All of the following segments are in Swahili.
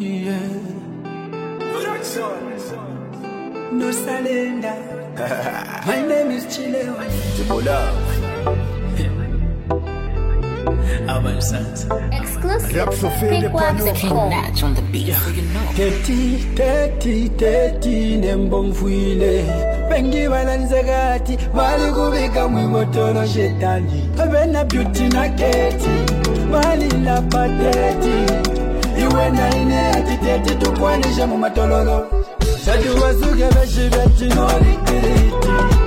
Yeah. No surrender. My name is Chilewa. Exclusive. Pick Natch on the beat. Teti nembomfuile bengi balanzagati bali kubika mwimotolo shetani abena beauty na keti bali la pateti iwe na ine atiteti tukwanisha mu matololo sadu wazuge beshibeti no liquidity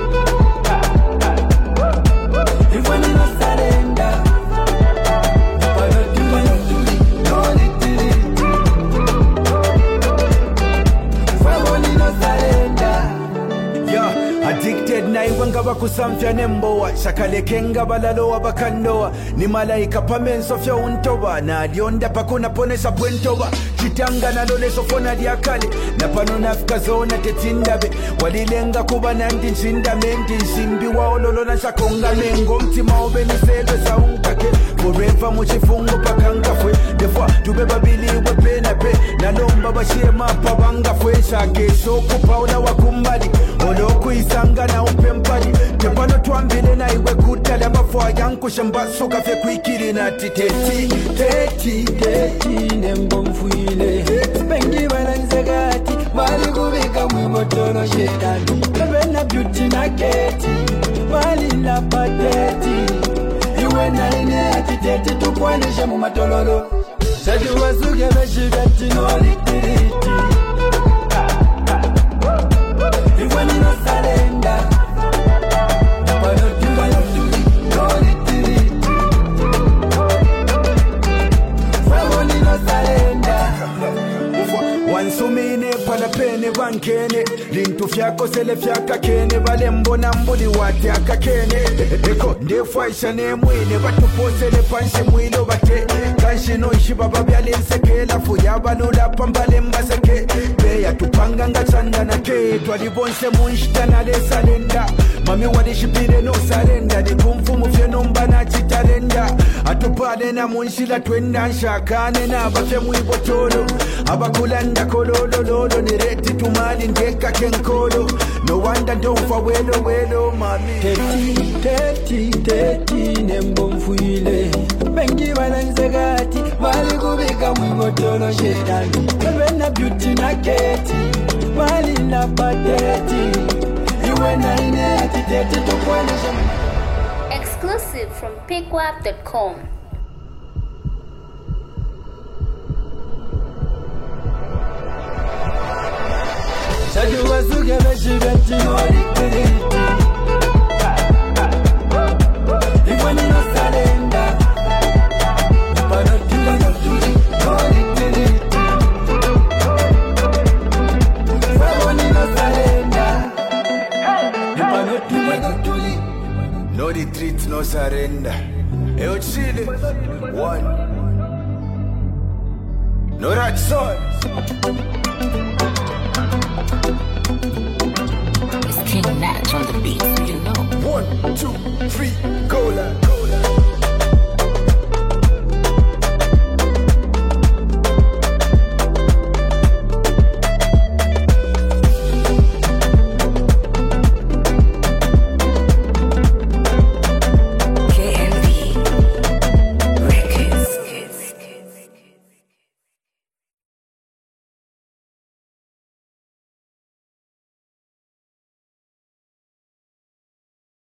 iwe ni no surrender. Addicted na iwanga bakusamfya nembowa shakalekenga balalowa bakandowa ni malaika pamenso fya untoba na alionda pakuna ponesa pwentoba chitanga naloleso fona lyakale na pano nafika zona tetindabe walilenga kuba nandi nsindamendi nsimbi waololona shakonga mengo mtima obeniselwe saunkake forever muchifungo pakangafwe defwa tube babiliwe penape nalomba bashie mapa bangafwe shakeso kupaula wakumbali oloku isanga na upempali tepano twambile na iwe kutala mafwa yankusha mbasuka fye kuikiri na titeti Teti nembomfuile bengi balanzagati bali kubika mwimotolo shetani abena beauty na keti bali la pateti iwe na ine atiteti tukwanisha mu matololo sadu wazuge beshibeti no liquidity iwe ni no surrender. Wansumine pala pene wankene lintu fyako sele fyaka kene bale mbona mbuli wate akakene eko ndefwaisha ne mwine batuposele panshi mwilo bate kanshi no ishiba babyale nsekela fuya balula pambale mbaseke beya tupanga ngachanda na ke twalibonse munshitana lesalenda mami walishipire no salenda nikumfumu fye nomba na chitalenda atupade na munshila twenda nshakane na bafye mwibotolo abakulanda kololo lolo nireti tumali ndeka kenkolo no wonder don't for welo mami Teti nembomfuile bengi balanzagati bali kubika mwimotolo shetani abena beauty na keti bali la pateti iwe na ine atiteti tukwanisha. Exclusive from pickwap.com. Sadu wazuge beshibeti no liquidity iwe ni no surrender. No retreat, no surrender. Yo Chile, one. No rat son. It's King Natch on the beat, you know. 1, 2, 3, go like.